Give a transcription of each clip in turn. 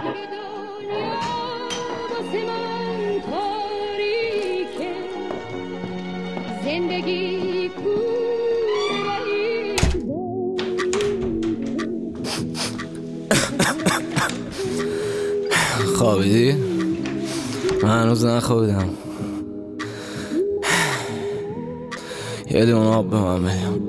خوابیدی؟ من هنوز نخوابیدم. یه لیوان آب به من بدیم.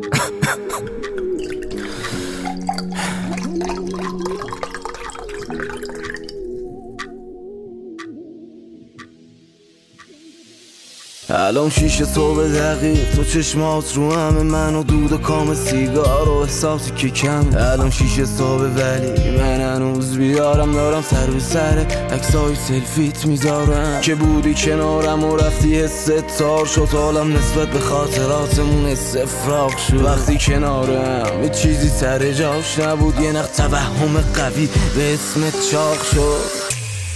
الان 6 صبح دقیق، تو چشمات رو همه، من و دود و کام سیگار و احساسی که کم. الان 6 صبح ولی من هنوز بیارم، دارم سر به سر عکسای سلفیت میذارم که بودی کنارم و رفتی. حست تار شد حالم نسبت به خاطراتمون، استفراغ شد وقتی کنارم. یه چیزی سر جاش نبود، یه نخ توهم قوی به اسمت چاق شد.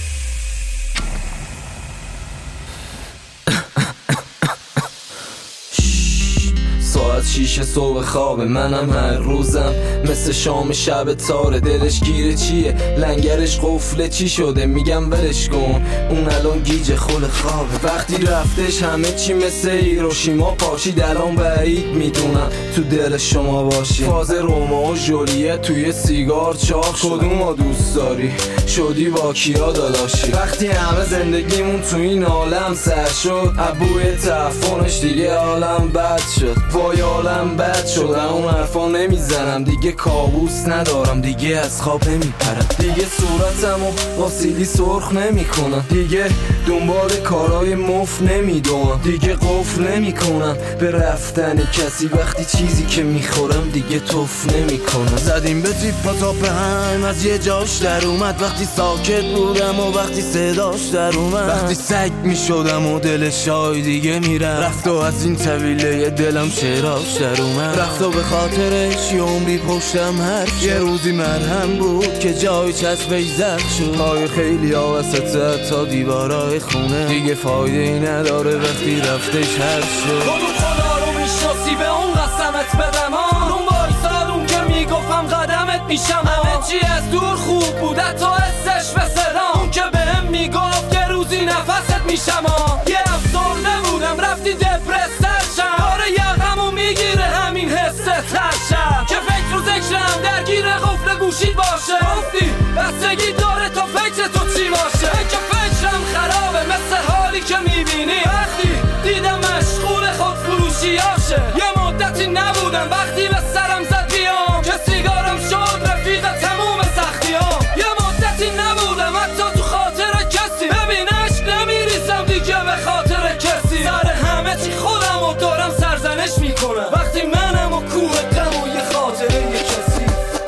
ساعت 6 صبح خواب منم هر روزم، مثل شام شب تاره. دلش گیره چیه؟ لنگرش قفله چی شده؟ میگم ولش کن، اون الان گیج خل خوابه. وقتی رفتش همه چی مثل هیروشیما پاشید. الان بعید میدونم تو دل شما باشی. فاز رومئو و ژولیت توی سیگار چاق شد. کدومو دوست داری؟ شدی با کیا داداشی؟ وقتی همه زندگیمون تو این عالم سر شد، ابوی تعفنش دیگه عالم بد شد. وای عالم بد شد، اون حرفا نمیزنم دیگه. کابوس ندارم دیگه، از خواب نمیپرم دیگه. صورتمو با سیلی سرخ نمیکنم دیگه. دنبال کارای مفت نمیدونم دیگه. قفل نمیکنم به رفتن کسی وقتی چیزی که میخورم دیگه توف نمیکنم. زدیم به تیپا تا به هم، از یه جاش در اومد. وقتی ساکت بودم و وقتی صداش در اومد. وقتی سگ میشدم و دل شای دیگه میرم. رفت و از این طویله دلم شعراش در اومد. رفت و به خاطرش یه عمری پشتم حرف. یه روزی مرهم بود که جای چسبش زد شد. پای خیلی ها وسط تا دیوارای خونه دیگه فایده ای نداره وقتی رفتش حرف شد. خودم خدا رو میشناسی به اون قسمت بدم ها. اون وایسادون که میگفتم قدمت میشم. همه چی از دور خوب بود تا حسش به صدام. اون که بهم میگفت که روزی نفست میشم ها. یه افسرده بودم رفتی دپرس شم. آره یقمو میگیره همین حس ترشم که فکر رو ذکرم درگیر قفل گوشید باشه. گفتی بستگی داره تا فکر تو چی باشه. که فکرم خرابه مثل حالی که میبینی وقتی دیدم مشغول خود فروشیاشه. یه مدتی نبودم وقتی به سرم زد بیام که سیگارم شد رفیق تموم سختیام. یه مدتی نبودم حتی تو خاطر کسی. ببینش نمیریزم دیگه به خاطر کسی. سر همه چی خودم و دارم سرزنش میکنم وقتی منم و کوه غم و یه خاطره یه کسی.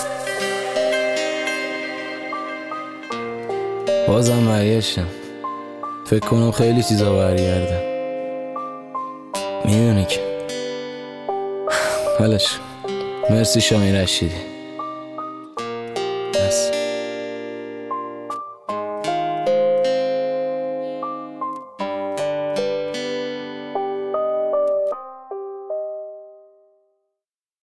بازم برگشتم. فکر کنم خیلی چیزا برگردم. میدونی که ولش. مرسی شاهین رشیدی.